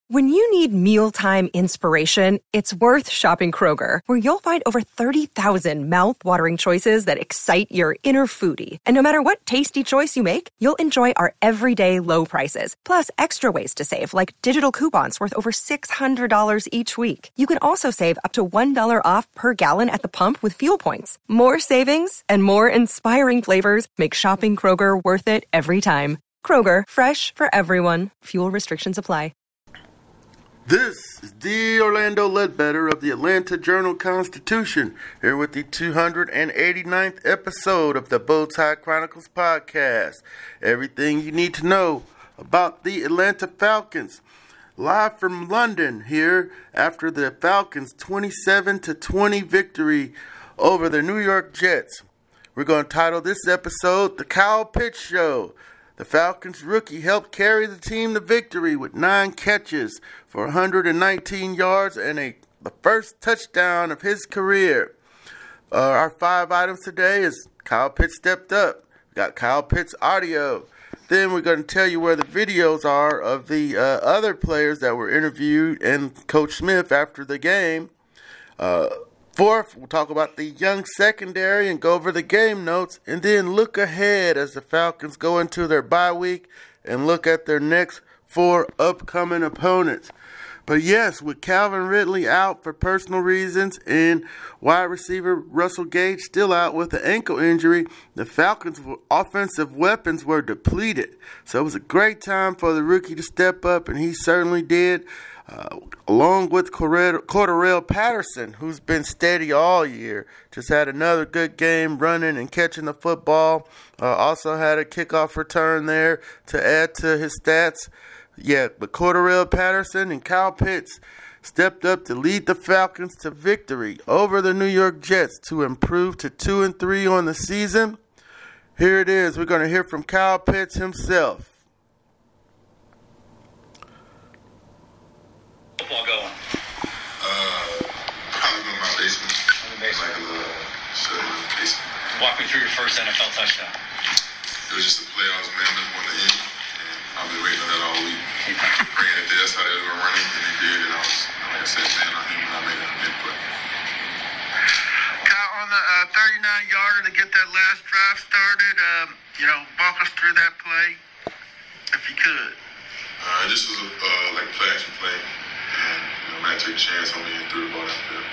When you need mealtime inspiration, it's worth shopping Kroger, where you'll find over 30,000 mouth-watering choices that excite your inner foodie. And no matter what tasty choice you make, you'll enjoy our everyday low prices, plus extra ways to save, like digital coupons worth over $600 each week. You can also save up to $1 off per gallon at the pump with fuel points. More savings and more inspiring flavors make shopping Kroger worth it every time. Kroger, fresh for everyone. Fuel restrictions apply. This is D. Orlando Ledbetter of the Atlanta Journal-Constitution, here with the 289th episode of the Bowtie Chronicles podcast. Everything you need to know about the Atlanta Falcons. Live from London here after the Falcons' 27-20 victory over the New York Jets. We're going to title this episode The Kyle Pitts Show. The Falcons rookie helped carry the team to victory with 9 catches for 119 yards and the first touchdown of his career. Our 5 items today is Kyle Pitts stepped up. We got Kyle Pitts audio. Then we're going to tell you where the videos are of the other players that were interviewed and Coach Smith after the game. Fourth, we'll talk about the young secondary and go over the game notes, and then look ahead as the Falcons go into their bye week and look at their next 4 upcoming opponents. But yes, with Calvin Ridley out for personal reasons and wide receiver Russell Gage still out with an ankle injury, the Falcons' offensive weapons were depleted. So it was a great time for the rookie to step up, and he certainly did. Along with Cordarrelle Patterson, who's been steady all year. Just had another good game running and catching the football. Also had a kickoff return there to add to his stats. Yeah, but Cordarrelle Patterson and Kyle Pitts stepped up to lead the Falcons to victory over the New York Jets to improve to 2-3 on the season. Here it is. We're going to hear from Kyle Pitts himself. Football going? Probably in my basement. In the basement. Like a little study in the basement. Walk me through your first NFL touchdown. It was just a play I was manning up on the end, and I've been waiting on that all week. Bringing it there, that's how they were running, and they did, and I was, like I said, man on him, and I made a big play. Kyle, on the 39-yarder to get that last drive started, walk us through that play, if you could. This was like a play-action play. And, Matt took a chance on me and threw the ball downfield.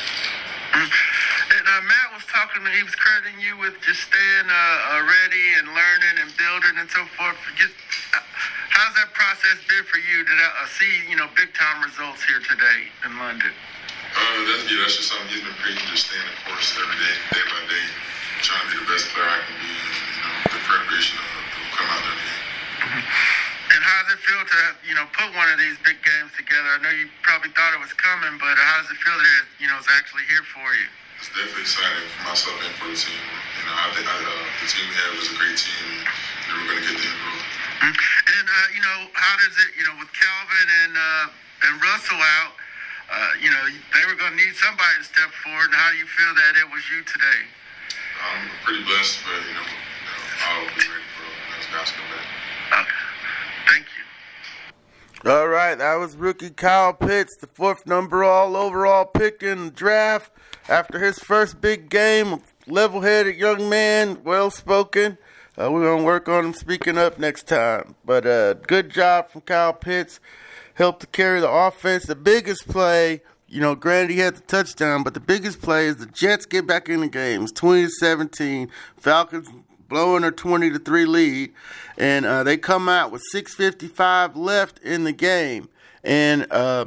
And Matt was talking, he was crediting you with just staying ready and learning and building and so forth. Just how's that process been for you to see, big-time results here today in London? That's just something he's been preaching, just staying the course every day, day by day, trying to be the best player I can be, and, the preparation will come out every day. And how does it feel to, put one of these big games together? I know you probably thought it was coming, but how does it feel that it's actually here for you? It's definitely exciting for myself and for the team. I think the team we have is a great team, and we're going to get the end goal. And, how does it, with Calvin and Russell out, they were going to need somebody to step forward, and how do you feel that it was you today? I'm pretty blessed, but, I'll be ready for those guys to come back. Okay. Thank you. All right, that was rookie Kyle Pitts, the 4th overall pick in the draft. After his first big game, level-headed young man, well-spoken. We're going to work on him speaking up next time. But good job from Kyle Pitts. Helped to carry the offense. The biggest play, granted he had the touchdown, but the biggest play is the Jets get back in the game. It's 20-17. Falcons blowing a 20-3 lead, and they come out with 6:55 left in the game, and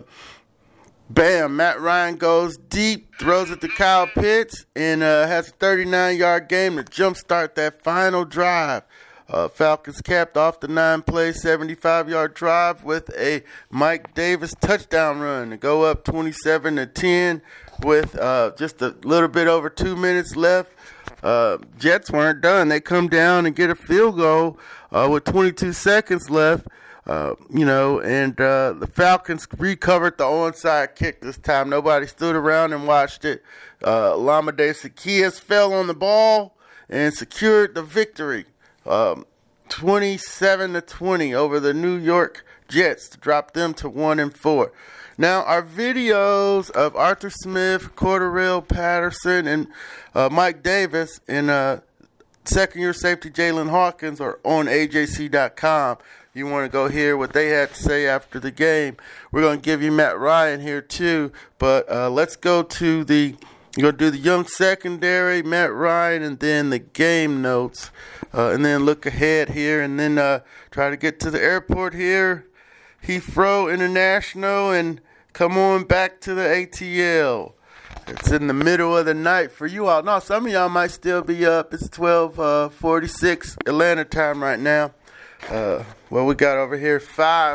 bam, Matt Ryan goes deep, throws it to Kyle Pitts, and has a 39-yard game to jumpstart that final drive. Falcons capped off the 9-play, 75-yard drive with a Mike Davis touchdown run to go up 27-10 with just a little bit over 2 minutes left. Jets weren't done. They come down and get a field goal with 22 seconds left. And the Falcons recovered the onside kick this time. Nobody stood around and watched it. Olamide Zaccheaus fell on the ball and secured the victory. 27-20 over the New York Jets to drop them to 1-4. Now, our videos of Arthur Smith, Cordarrelle Patterson, and Mike Davis and second-year safety Jalen Hawkins are on AJC.com. You want to go hear what they had to say after the game. We're going to give you Matt Ryan here too, but let's go to the you're going to do the young secondary, Matt Ryan, and then the game notes, and then look ahead here, and then try to get to the airport here, Heathrow International, and come on back to the ATL. It's in the middle of the night for you all. No, some of y'all might still be up. It's 12:46 Atlanta time right now. Well, we got over here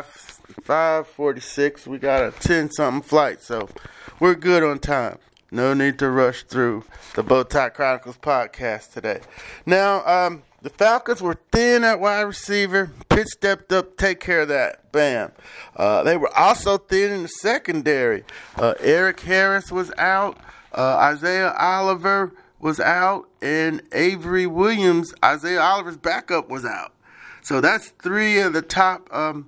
5:46. We got a 10-something flight, so we're good on time. No need to rush through the Bowtie Chronicles podcast today. Now, the Falcons were thin at wide receiver. Pitt stepped up, take care of that. Bam. They were also thin in the secondary. Eric Harris was out. Isaiah Oliver was out. And Avery Williams, Isaiah Oliver's backup, was out. So that's three of the top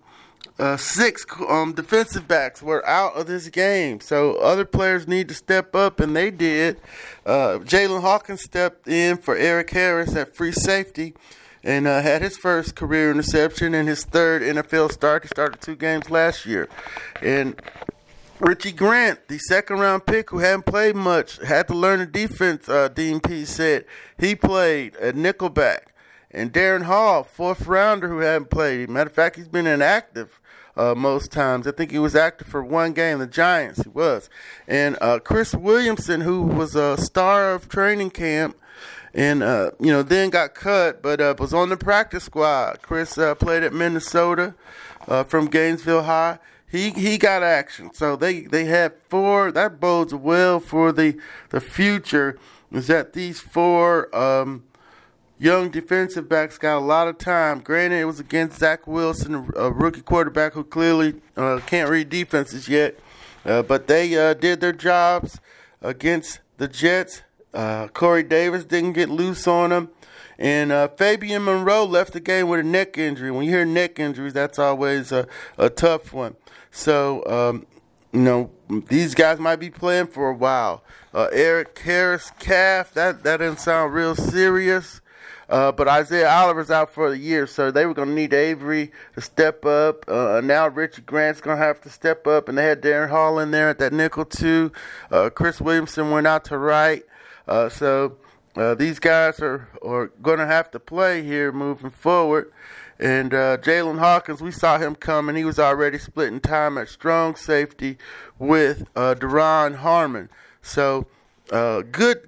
six defensive backs were out of this game. So other players need to step up, and they did. Jalen Hawkins stepped in for Eric Harris at free safety and had his first career interception and his third NFL start. He started 2 games last year. And Richie Grant, the second-round pick who hadn't played much, had to learn the defense, Dean P. said. He played at nickelback. And Darren Hall, 4th rounder who hadn't played. Matter of fact, he's been inactive most times. I think he was active for 1 game, the Giants, he was. And Chris Williamson, who was a star of training camp and, then got cut, but was on the practice squad. Chris played at Minnesota from Gainesville High. He got action. So they had 4. That bodes well for the future, is that these 4 young defensive backs got a lot of time. Granted, it was against Zach Wilson, a rookie quarterback who clearly can't read defenses yet. But they did their jobs against the Jets. Corey Davis didn't get loose on them. And Fabian Monroe left the game with a neck injury. When you hear neck injuries, that's always a tough one. So, these guys might be playing for a while. Eric Harris calf, that didn't sound real serious. But Isaiah Oliver's out for the year, so they were going to need Avery to step up. Now Richie Grant's going to have to step up, and they had Darren Hall in there at that nickel too. Chris Williamson went out to right. So these guys are going to have to play here moving forward. And Jalen Hawkins, we saw him coming. He was already splitting time at strong safety with Deron Harmon. So good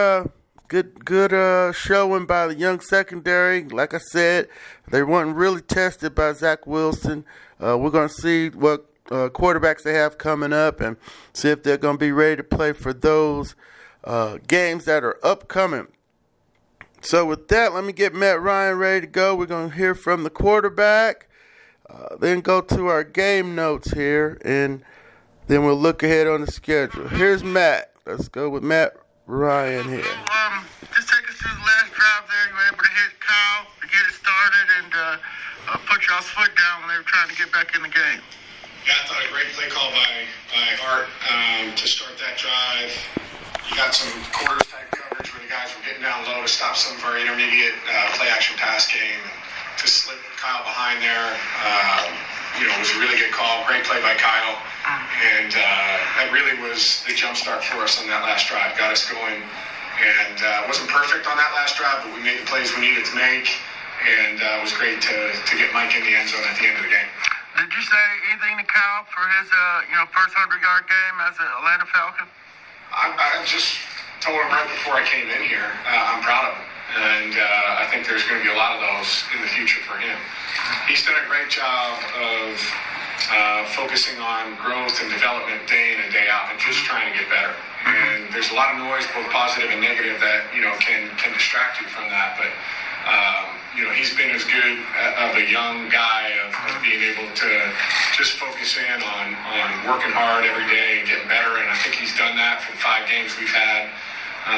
showing by the young secondary. Like I said, they weren't really tested by Zach Wilson. We're going to see what quarterbacks they have coming up and see if they're going to be ready to play for those games that are upcoming. So with that, let me get Matt Ryan ready to go. We're going to hear from the quarterback, then go to our game notes here, and then we'll look ahead on the schedule. Here's Matt. Let's go with Matt Ryan here. Just take us through the last drive there. You were able to hit Kyle to get it started and put y'all's foot down when they were trying to get back in the game. Yeah, I thought a great play call by Art to start that drive. You got some quarters type coverage where the guys were getting down low to stop some of our intermediate play action pass game. To slip Kyle behind there, it was a really good call. Great play by Kyle. And that really was the jump start for us on that last drive. Got us going. And wasn't perfect on that last drive, but we made the plays we needed to make. And it was great to get Mike in the end zone at the end of the game. Did you say anything to Kyle for his first 100-yard game as an Atlanta Falcon? I just told him right before I came in here, I'm proud of him. And I think there's going to be a lot of those in the future for him. He's done a great job of focusing on growth and development day in and day out and just trying to get better. And there's a lot of noise, both positive and negative, that can distract you from that. But he's been as good of a young guy of being able to just focus in on working hard every day and getting better. And I think he's done that for the 5 games we've had.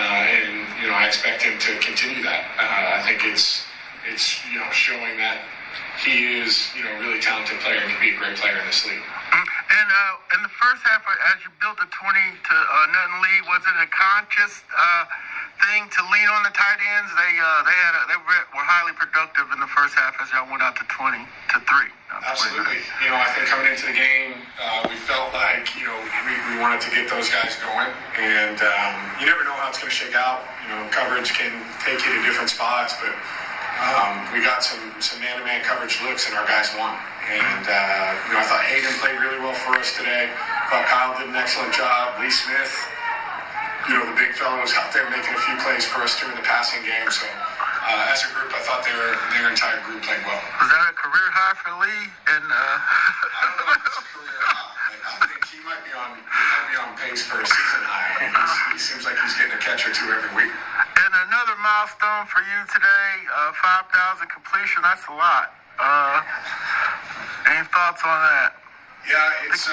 And I expect him to continue that. I think it's showing that he is, really talented player and can be a great player in this league. And in the first half, as you built a 20-0 lead, was it a conscious thing to lean on the tight ends? They were highly productive in the first half as y'all went out to 20-3. Absolutely. I think coming into the game, we felt like we wanted to get those guys going, and you never know how it's going to shake out. Coverage can take you to different spots, but we got some man-to-man coverage looks, and our guys won. And I thought Hayden played really well for us today. I thought Kyle did an excellent job. Lee Smith, the big fella, was out there making a few plays for us during the passing game. So as a group, I thought their entire group played well. Was that a career high for Lee? And I don't know if it's a career high. I think he might be on pace for a season high. He seems like he's getting a catch or two every week. And another milestone for you today, 5,000 completion. That's a lot. Any thoughts on that? Yeah, it's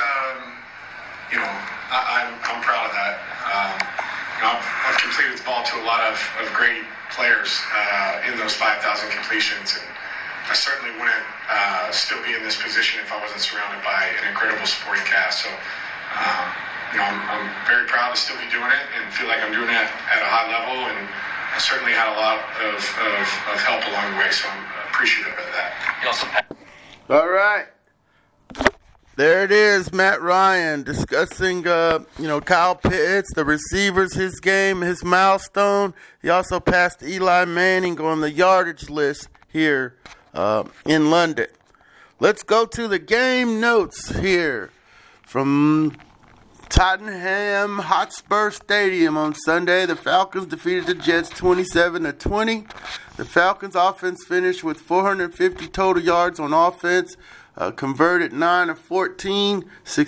I'm proud of that. I've completed the ball to a lot of great players in those 5,000 completions, and I certainly wouldn't still be in this position if I wasn't surrounded by an incredible supporting cast. So, I'm very proud to still be doing it and feel like I'm doing it at a high level, and I certainly had a lot of help along the way, so I'm appreciative of that. All right. There it is, Matt Ryan discussing, Kyle Pitts, the receivers, his game, his milestone. He also passed Eli Manning on the yardage list here in London. Let's go to the game notes here from Tottenham Hotspur Stadium on Sunday. The Falcons defeated the Jets 27-20. The Falcons offense finished with 450 total yards on offense, converted 9 of 14,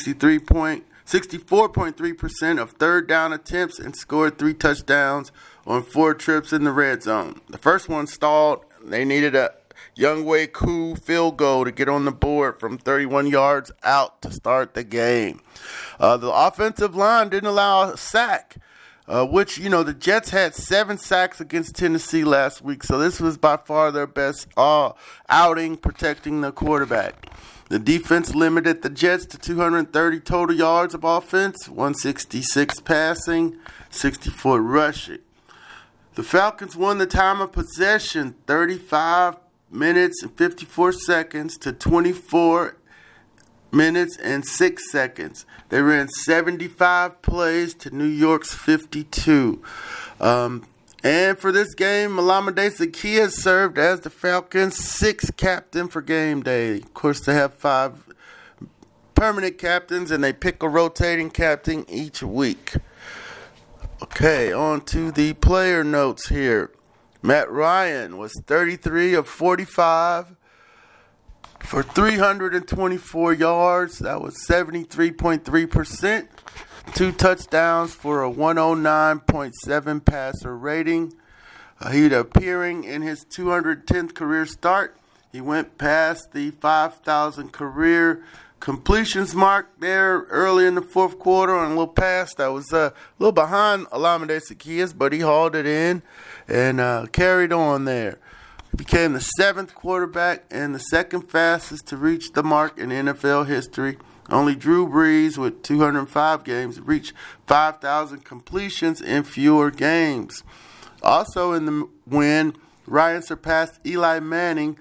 64.3% of third down attempts, and scored 3 touchdowns on 4 trips in the red zone. The first one stalled. They needed a Younghoe Koo field goal to get on the board from 31 yards out to start the game. The offensive line didn't allow a sack, which, the Jets had 7 sacks against Tennessee last week, so this was by far their best outing protecting the quarterback. The defense limited the Jets to 230 total yards of offense, 166 passing, 64 rushing. The Falcons won the time of possession 35 minutes and 54 seconds to 24 minutes and 6 seconds. They ran 75 plays to New York's 52. And for this game, Olamide Zaccheaus served as the Falcons' 6th captain for game day. Of course, they have 5 permanent captains, and they pick a rotating captain each week. Okay, on to the player notes here. Matt Ryan was 33 of 45 for 324 yards. That was 73.3%. 2 touchdowns for a 109.7 passer rating. He'd appearing in his 210th career start. He went past the 5,000 career completions mark there early in the fourth quarter on a little pass that was a little behind Olamide Zaccheaus, but he hauled it in and carried on there. He became the 7th quarterback and the 2nd fastest to reach the mark in NFL history. Only Drew Brees, with 205 games, reached 5,000 completions in fewer games. Also in the win, Ryan surpassed Eli Manning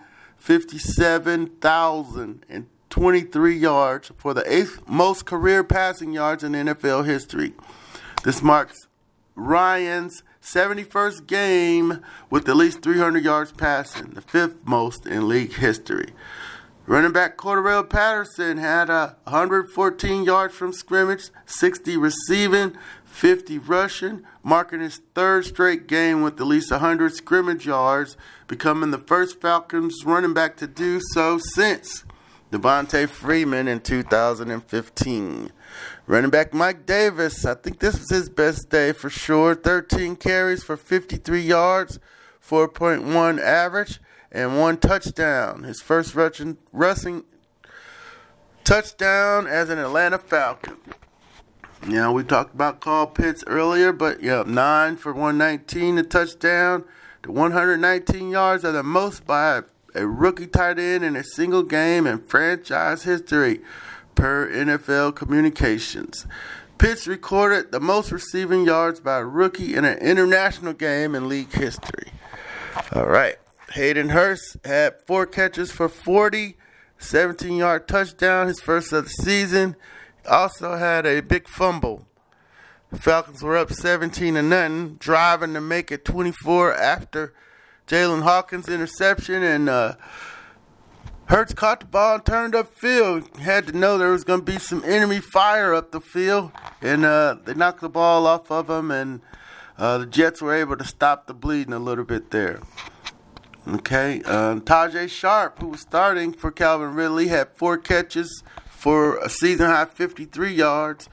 57,023 yards for the 8th most career passing yards in NFL history. This marks Ryan's 71st game with at least 300 yards passing, the 5th most in league history. Running back Cordarrelle Patterson had 114 yards from scrimmage, 60 receiving, 50 rushing, marking his 3rd straight game with at least 100 scrimmage yards, becoming the first Falcons running back to do so since Devontae Freeman in 2015. Running back Mike Davis, I think this was his best day for sure. 13 carries for 53 yards, 4.1 average, and 1 touchdown. His first rushing touchdown as an Atlanta Falcon. We talked about Kyle Pitts earlier, but 9 for 119, a touchdown. The 119 yards are the most by a rookie tight end in a single game in franchise history, per NFL Communications. Pitts recorded the most receiving yards by a rookie in an international game in league history. All right. Hayden Hurst had 4 catches for 40, 17-yard touchdown, his first of the season. Also had a big fumble. The Falcons were up 17-0, driving to make it 24 after Jalen Hawkins' interception, and Hurts caught the ball and turned upfield. Had to know there was going to be some enemy fire up the field, and they knocked the ball off of him, and the Jets were able to stop the bleeding a little bit there. Okay, Tajay Sharp, who was starting for Calvin Ridley, had 4 catches for a season-high 53 yards,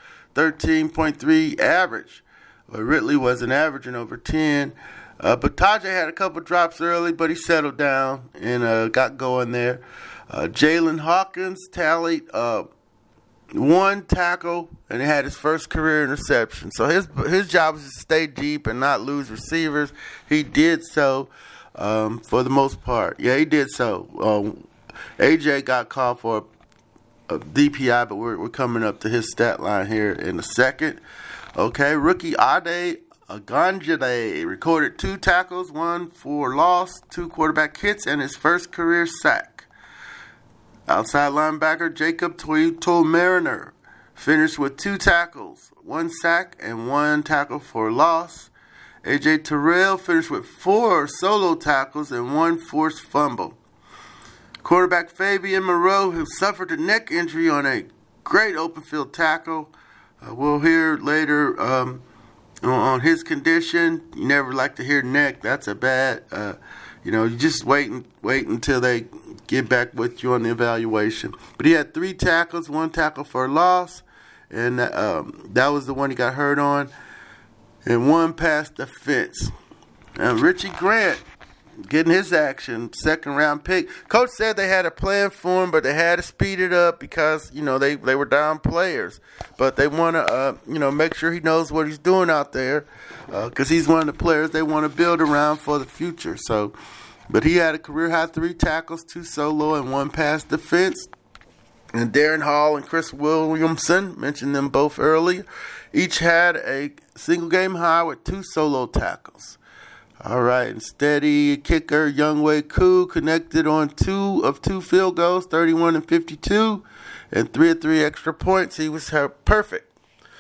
13.3 average. Ridley wasn't averaging over 10. But Tajay had a couple drops early, but he settled down and got going there. Jalen Hawkins tallied 1 tackle, and he had his first career interception. So his job was to stay deep and not lose receivers. He did so for the most part. Yeah, he did so. AJ got called for a DPI, but we're coming up to his stat line here in a second. Okay, rookie Ade Ogunjade recorded 2 tackles, 1 for loss, 2 quarterback hits, and his first career sack. Outside linebacker Jacob Toll-Mariner finished with 2 tackles, 1 sack, and 1 tackle for loss. A.J. Terrell finished with 4 solo tackles and 1 forced fumble. Quarterback Fabian Moreau, who suffered a neck injury on a great open field tackle. We'll hear later on his condition. You never like to hear neck. That's a bad, you just wait until they get back with you on the evaluation. But he had 3 tackles, 1 tackle for loss, and that was the one he got hurt on, and 1 pass defense. Richie Grant getting his action, 2nd-round pick. Coach said they had a plan for him, but they had to speed it up because, they were down players. But they want to, make sure he knows what he's doing out there because he's one of the players they want to build around for the future. So, but he had a career-high 3 tackles, 2 solo, and 1 pass defense. And Darren Hall and Chris Williamson, mentioned them both earlier, each had a single-game high with 2 solo tackles. All right, and steady kicker Younghoe Koo connected on 2 of 2 field goals, 31 and 52, and 3 of 3 extra points. He was perfect.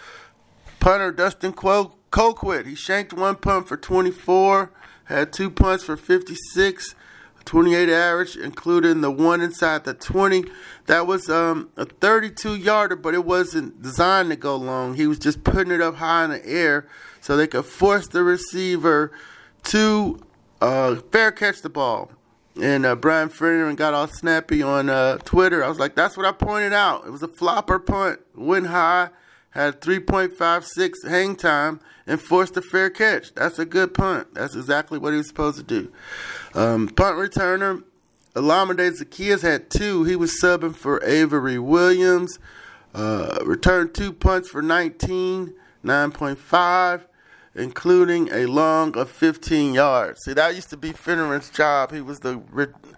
Punter Dustin Colquitt, he shanked 1 punt for 24, had 2 punts for 56, 28 average, including the 1 inside the 20. That was a 32-yarder, but it wasn't designed to go long. He was just putting it up high in the air so they could force the receiver to fair catch the ball. And Brian Ferdinand got all snappy on Twitter. I was like, that's what I pointed out. It was a flopper punt. Went high, had 3.56 hang time, and forced a fair catch. That's a good punt. That's exactly what he was supposed to do. Punt returner Olamide Zaccheaus had 2. He was subbing for Avery Williams. Returned 2 punts for 19, 9.5. including a long of 15 yards. See, that used to be Finneran's job. He was the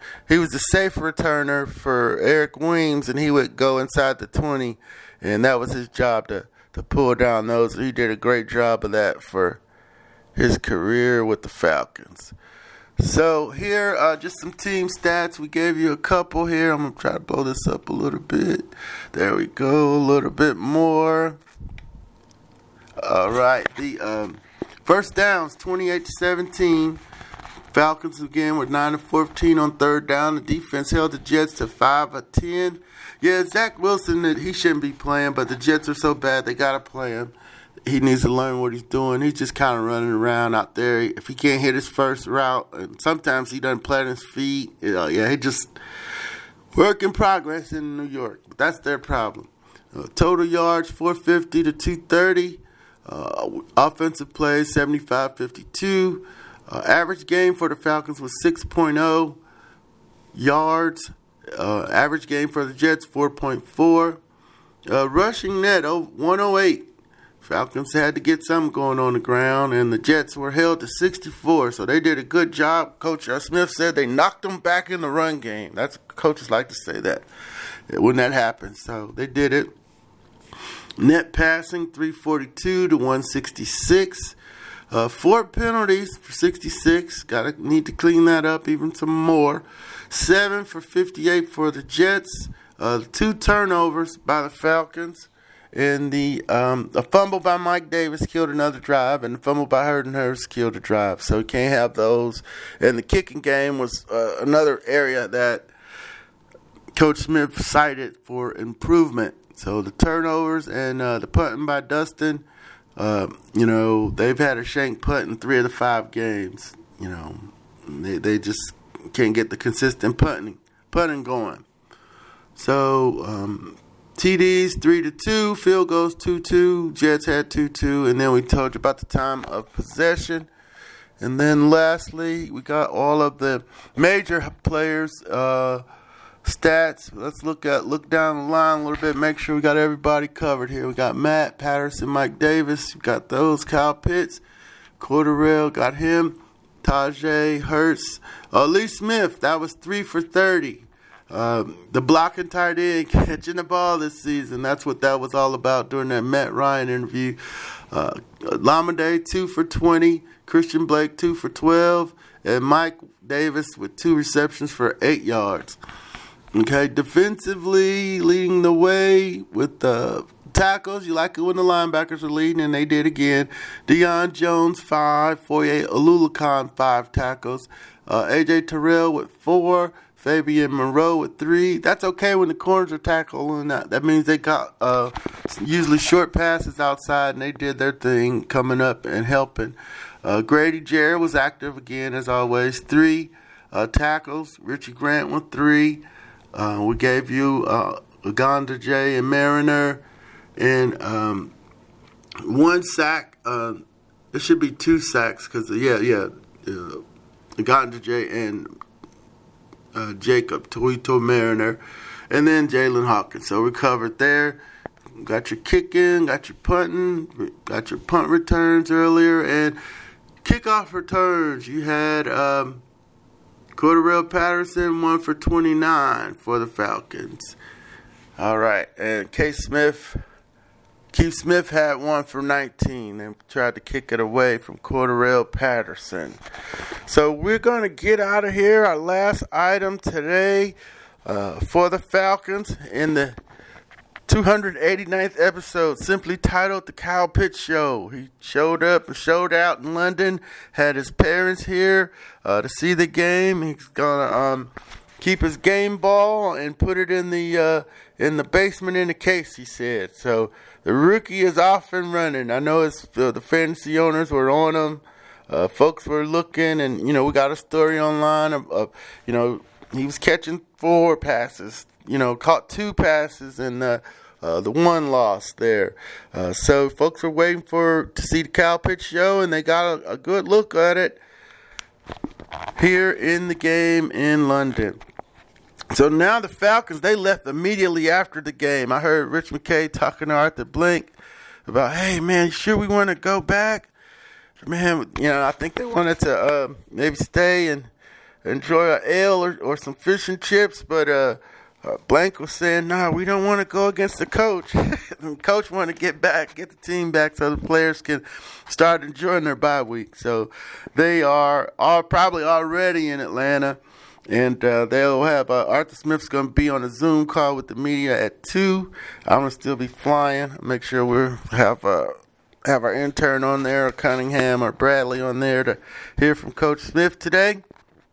safe returner for Eric Weems, and he would go inside the 20, and that was his job to pull down those. He did a great job of that for his career with the Falcons. So here, just some team stats. We gave you a couple here. I'm going to try to blow this up a little bit. There we go, a little bit more. All right, the first downs, 28-17. Falcons again were 9 of 14 on 3rd down. The defense held the Jets to 5 of 10. Yeah, Zach Wilson, he shouldn't be playing, but the Jets are so bad they got to play him. He needs to learn what he's doing. He's just kind of running around out there. If he can't hit his first route, and sometimes he doesn't plant his feet. He just work in progress in New York. But that's their problem. Total yards, 450 to 230. Offensive plays, 75-52. Average game for the Falcons was 6.0 yards. Average game for the Jets, 4.4. Rushing net, 108. Falcons had to get something going on the ground, and the Jets were held to 64, so they did a good job. Coach Smith said they knocked them back in the run game. That's coaches like to say that when that happens, so they did it. Net passing, 342 to 166. 4 penalties for 66. Need to clean that up even some more. 7 for 58 for the Jets. 2 turnovers by the Falcons. And a fumble by Mike Davis killed another drive, and the fumble by Hayden Hurst killed a drive. So you can't have those. And the kicking game was another area that Coach Smith cited for improvement. So the turnovers and the punting by Dustin, they've had a shank punt in 3 of the 5 games. They just can't get the consistent punting going. So TDs 3-2, field goals 2-2. Jets had 2-2, and then we told you about the time of possession. And then lastly, we got all of the major players' stats. Let's look down the line a little bit, make sure we got everybody covered here. We got Matt Patterson, Mike Davis, we got those, Kyle Pitts, Cordarrelle, got him, Tajay, Hurts, Lee Smith, that was 3 for 30. The blocking tight end, catching the ball this season, that's what that was all about during that Matt Ryan interview. Lamade, 2 for 20, Christian Blake, 2 for 12, and Mike Davis with 2 receptions for 8 yards. Okay, defensively, leading the way with the tackles. You like it when the linebackers are leading, and they did again. Deion Jones, 5. Foye Oluokun, 5 tackles. A.J. Terrell with 4. Fabian Moreau with 3. That's okay when the corners are tackling. That means they got usually short passes outside, and they did their thing coming up and helping. Grady Jarrett was active again, as always. 3 tackles. Richie Grant with 3. We gave you Uganda J and Mariner, and 1 sack. It should be 2 sacks because Uganda J and Jacob Toito Mariner, and then Jalen Hawkins. So we covered there. Got your kicking, got your punting, got your punt returns earlier, and kickoff returns. You had Cordarrelle Patterson, 1 for 29 for the Falcons. All right, and Keith Smith had 1 for 19 and tried to kick it away from Cordarrelle Patterson. So we're going to get out of here. Our last item today for the Falcons in the 289th episode, simply titled The Kyle Pitts Show. He showed up and showed out in London, had his parents here to see the game. He's going to keep his game ball and put it in the basement in the case, he said. So the rookie is off and running. I know the fantasy owners were on him. Folks were looking, and, we got a story online of he was catching 4 passes, caught 2 passes, and the 1 loss there. So folks were waiting to see the Kyle Pitts Show, and they got a good look at it here in the game in London. So now the Falcons, they left immediately after the game. I heard Rich McKay talking to Arthur Blank about, hey, man, sure we want to go back? Man, I think they wanted to maybe stay and enjoy an ale or some fish and chips, but Blank was saying, no, we don't want to go against the coach. The coach wanted to get the team back so the players can start enjoying their bye week. So they are probably already in Atlanta. And they'll have Arthur Smith's going to be on a Zoom call with the media at 2. I'm going to still be flying. Make sure we have our intern on there, or Cunningham or Bradley on there to hear from Coach Smith today.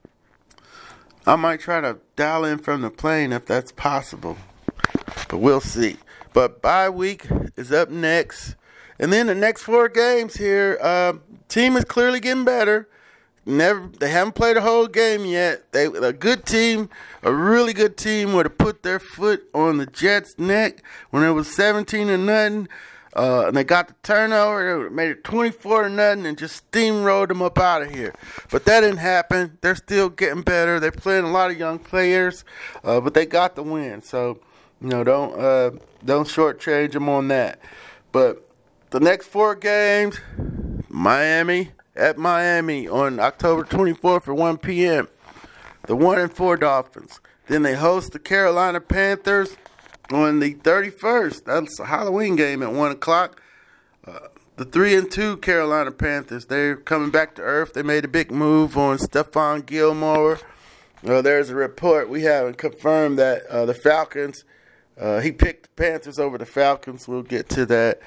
I might try to dial in from the plane if that's possible, but we'll see. But bye week is up next. And then the next 4 games here, team is clearly getting better. They haven't played a whole game yet. A good team, a really good team, would have put their foot on the Jets' neck when it was 17-0, and they got the turnover. They made it 24-0 and just steamrolled them up out of here. But that didn't happen. They're still getting better. They're playing a lot of young players, but they got the win. So don't shortchange them on that. But The next 4 games, Miami at Miami on October 24th at 1 p.m. The 1-4 Dolphins. Then they host the Carolina Panthers on the 31st. That's a Halloween game at 1 o'clock. The 3-2 Carolina Panthers, they're coming back to earth. They made a big move on Stephon Gilmore. There's a report. We haven't confirmed that the Falcons, he picked the Panthers over the Falcons. We'll get to that.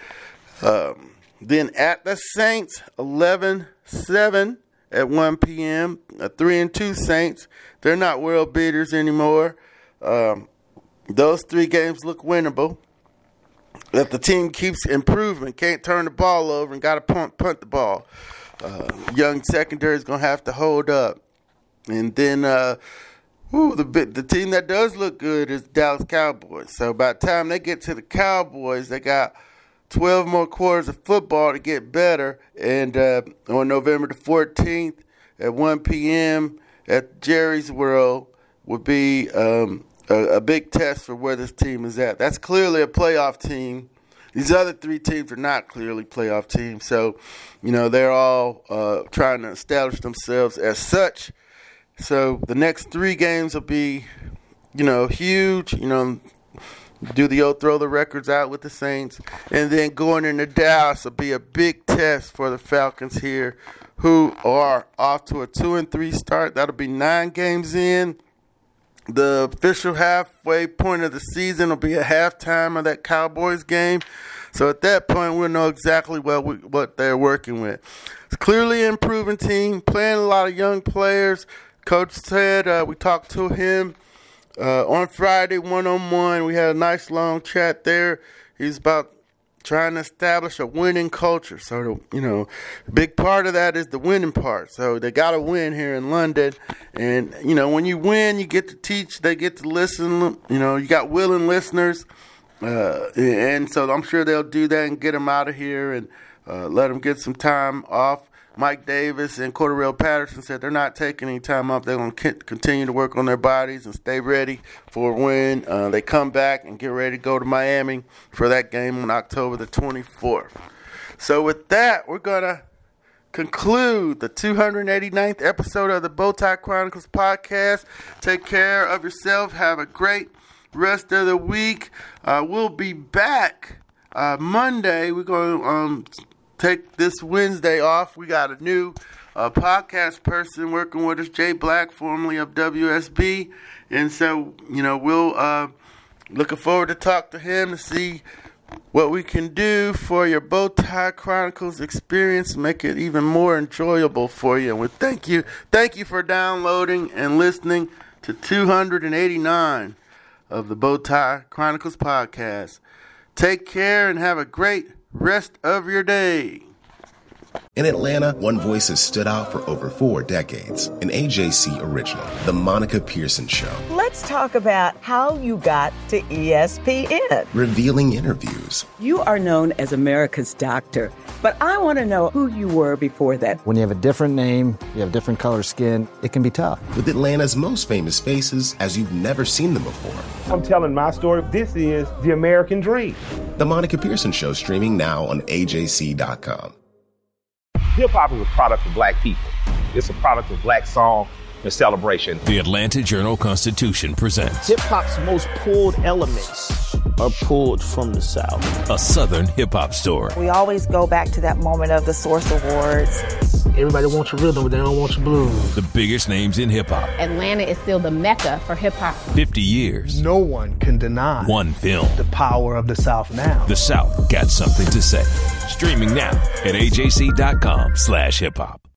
Then at the Saints, 11-7 at 1 p.m. 3-2 Saints. They're not world beaters anymore. Those 3 games look winnable. If the team keeps improving, can't turn the ball over and got to punt the ball. Young secondary is going to have to hold up. And then the team that does look good is the Dallas Cowboys. So by the time they get to the Cowboys, they got 12 more quarters of football to get better. And on November the 14th at 1 p.m. at Jerry's World would be a big test for where this team is at. That's clearly a playoff team. These other 3 teams are not clearly playoff teams. So, they're all trying to establish themselves as such. So the next 3 games will be, huge. Do the old throw the records out with the Saints. And then going into Dallas will be a big test for the Falcons here, who are off to a 2-3 start. That'll be 9 games in. The official halfway point of the season will be at halftime of that Cowboys game. So at that point, we'll know exactly what they're working with. It's clearly an improving team, playing a lot of young players. Coach said we talked to him on Friday one-on-one. We had a nice long chat there. He's about trying to establish a winning culture. So, a big part of that is the winning part. So they got to win here in London. And, when you win, you get to teach, they get to listen. You got willing listeners. And so I'm sure they'll do that and get them out of here and let them get some time off. Mike Davis and Cordell Patterson said they're not taking any time off. They're going to continue to work on their bodies and stay ready for when they come back and get ready to go to Miami for that game on October the 24th. So with that, we're going to conclude the 289th episode of the Bowtie Chronicles podcast. Take care of yourself. Have a great rest of the week. We'll be back Monday. We're going to take this Wednesday off. We got a new podcast person working with us, Jay Black, formerly of WSB. And so, we'll looking forward to talk to him to see what we can do for your Bowtie Chronicles experience, make it even more enjoyable for you. And we thank you for downloading and listening to 289 of the Bowtie Chronicles podcast. Take care and have a great rest of your day. In Atlanta, one voice has stood out for over 4 decades. An AJC original, The Monica Pearson Show. Let's talk about how you got to ESPN. Revealing interviews. You are known as America's doctor, but I want to know who you were before that. When you have a different name, you have different color skin, it can be tough. With Atlanta's most famous faces as you've never seen them before. I'm telling my story. This is the American dream. The Monica Pearson Show, streaming now on AJC.com. Hip-hop is a product of black people. It's a product of black song and celebration. The Atlanta Journal-Constitution presents hip-hop's most pulled elements are pulled from the South. A Southern hip-hop story. We always go back to that moment of the Source Awards. Everybody wants your rhythm, but they don't want your blues. The biggest names in hip-hop. Atlanta is still the mecca for hip-hop. 50 years. No one can deny one film. The power of the South now. The South got something to say. Streaming now at AJC.com/hiphop.